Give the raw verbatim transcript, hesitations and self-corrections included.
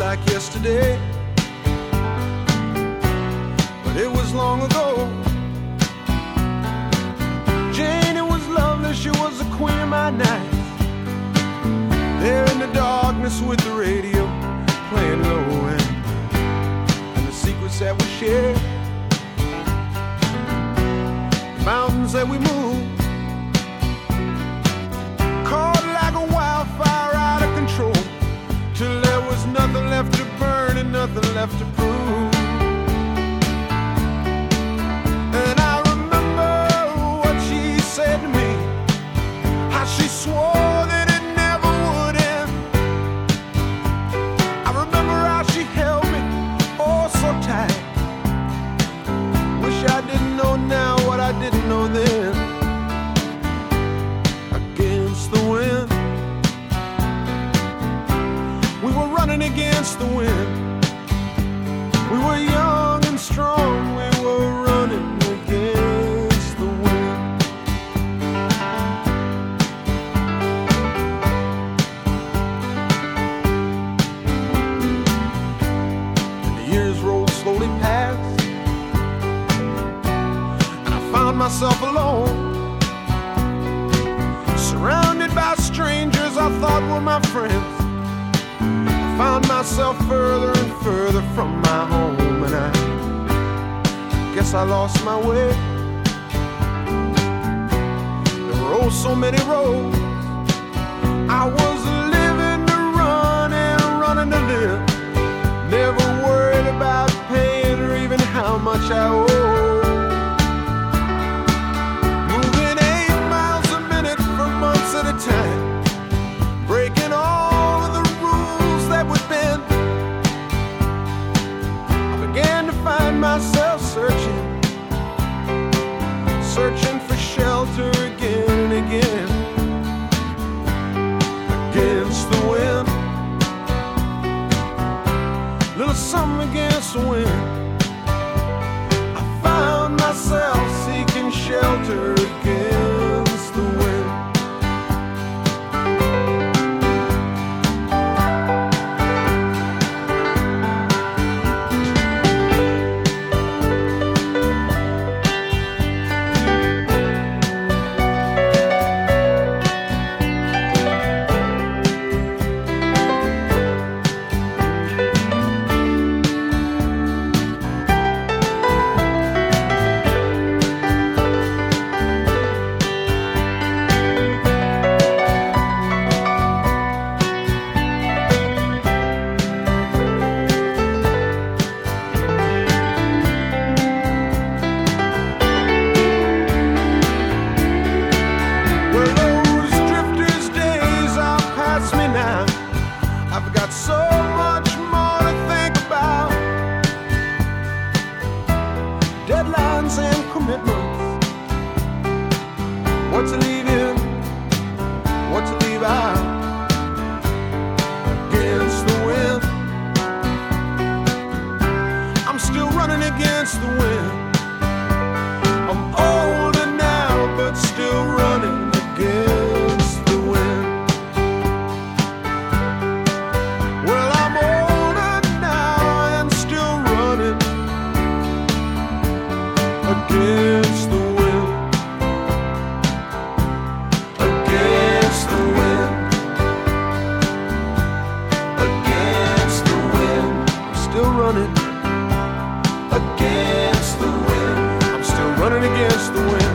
like yesterday, but it was long ago. Jane, it was lovely, she was the queen of my night. There in the darkness with the radio playing low end, and the secrets that we shared, the mountains that we moved, caught like a wildfire out of control, till there was nothing left to burn and nothing left to prove. And I remember what she said to me, how she swore that it never would end. I remember how she held me oh so tight. Wish I didn't know now what I didn't know then. Against the wind, we were running against the wind. We were young and strong, we were running against the wind. And the years rolled slowly past, and I found myself alone, surrounded by strangers I thought were my friends. Found myself further and further from my home, and I guess I lost my way. There were oh so many roads. I was living to run and running to live, never worried about paying or even how much I owe. Moving eight miles a minute for months at a time, breaking all of the that would bend. I began to find myself searching, searching for shelter again and again. Against the wind, little something against the wind. I found myself seeking shelter against the wind. I've got so much more to think about. Deadlines and commitments, what to leave in, what to leave out. Against the wind, I'm still running against the wind. I'm older now, but still running against the wind. Against the wind, against the wind, against the wind. I'm still running against the wind. I'm still running against the wind.